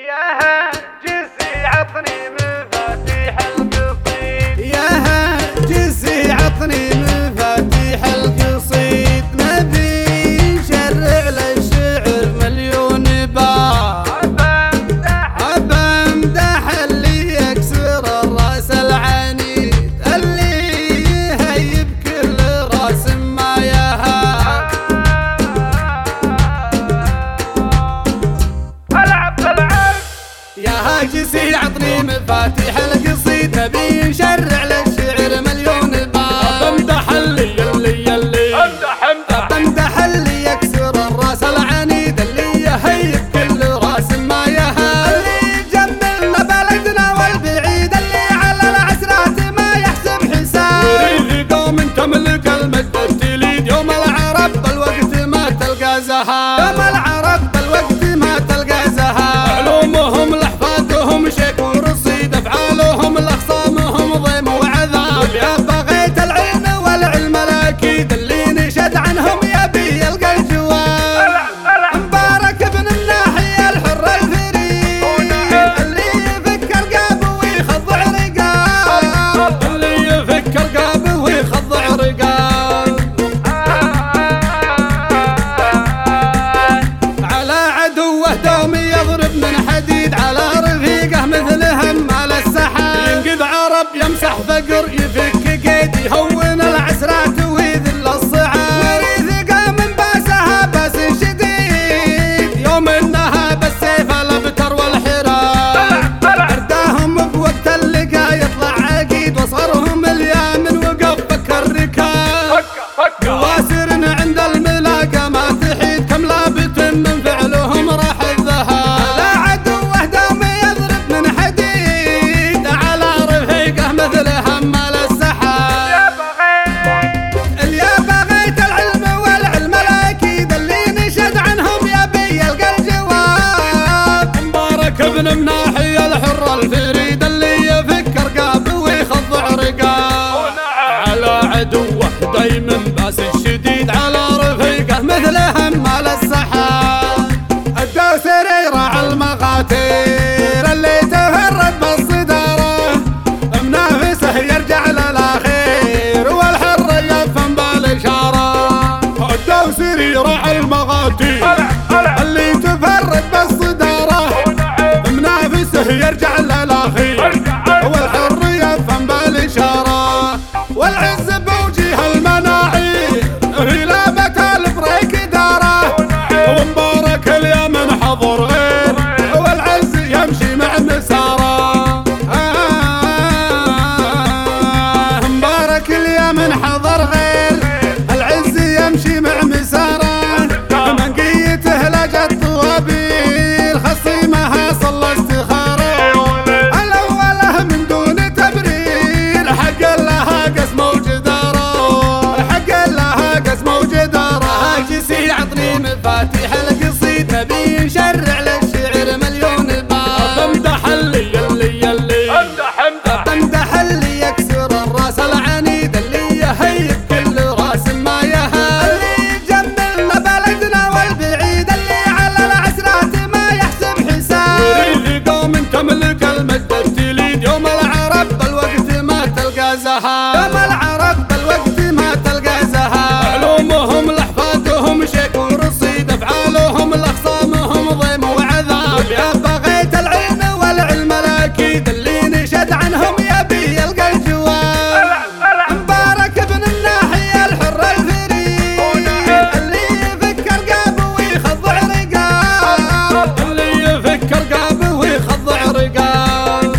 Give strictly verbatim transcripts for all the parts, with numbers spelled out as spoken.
يا هاجسي عطني مفاتيح القصيد، يا هاجسي عطني مفاتيح القصيد، نبي نشرع للشعر مليون باب، أبى امدح اللي يكسر الراس العنيد، اللي يهيب كل راس ما يهاب. العب العب يا هاجسي عطني مفاتيح القصيد، نبي نشرع للشعر مليون باب، امدح اللي اللي اللي امدح امدح امدح اللي يكسر الراس العنيد، اللي يهيب كل راس ما يهاب، اللي يجملنا بلدنا والبعيد، اللي على العسرات ما يحسب حساب، وريث قوم تملك المجد التليد، يوم العرب بالوقت ما تلقى زهاب، يوم العرب بالوقت ما تلقى زهاب، علومهم لاحفادهم شيك ورصيد، افعالهم لاخصامهم ضيم وعذاب، يا بغيت العلم والعلم الاكيد، اللي نشد عنهم يبي يلقى الجواب، مبارك ابن الناحية الحر الفريد، اللي يفك رقاب ويخضع رقاب، اللي يفك رقاب ويخضع رقاب، على عدوه دوم يضرب من حديد، على رفيقه مثلهم على السحاب، ينقذ عرب يمسح فقر يفك قيد، يهون العسرات ويذل الصعاب، وريث قام باسها باس شديد، يوم انها بالسيف الابتر والحراب، ارداهم بوقت اللقا يطلع عقيد، وصرهم اليامن وقف فك الركاب، قواسر عند الملاقى ما تحيد، كم لابت من فعلهم راح الذهاب، على عدوه دوم يضرب من حديد، على رفيقه مثلهم على السحاب، يا بغيت اللي بغيت العلم والعلم الاكيد، اللي نشد عنهم يبي يلقى الجواب، مبارك ابن مناحي الحر الفريد، اللي يفك رقاب ويخضع رقاب، على عدوه دايما باس الشديد، على رفيقه مثلهم على السحاب، الدوسري راعى المقاتير، اللي تفرد بالصدارة، منافسه يرجع للأخير، والحر يفهم بالإشارة، الدوسري راعى المقاتير، اللي تفرد بالصدارة، منافسه يرجع للأخير، والحر يفهم بالإشارة، والعز بوجه المناعير، في لابة البريك داره، ومبارك اليمن حضر غير، والعز يمشي مع مساره، آه مبارك اليمن حضر غير، العز يمشي مع مساره، منقيته لجت طوابير، خصيمها صلى استخاره، الاوله من دون تبرير، حق لها قسم وجداره، حق لها قسم وجداره، هاجسي عطني مفاتيح القصيد، نبي نشرع للشعر مليون باب، امدح اللي اللي اللي امدح امدح امدح اللي يكسر الراس العنيد، اللي يهيب كل راس ما يهاب، اللي يجملنا بلدنا والبعيد، اللي على العسرات ما يحسب حساب، وريث قوم تملك المجد التليد، يوم العرب بالوقت ما تلقى زهاب، يوم العرب بالوقت ما تلقى زهاب، علومهم لاحفادهم شيك ورصيد، افعالهم لاخصامهم ضيم وعذاب، يا بغيت العلم والعلم الاكيد، اللي نشد عنهم يبي يلقى الجواب، مبارك ابن الناحية الحر الفريد، اللي يفك رقاب ويخضع رقاب، اللي يفك رقاب ويخضع رقاب،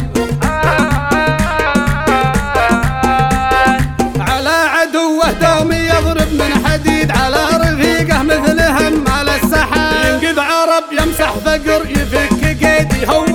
على عدوه دوم يضرب من حديد، على رفيقه مثلهم على السحاب، ينقذ عرب يمسح فقر يفك قيد، يهون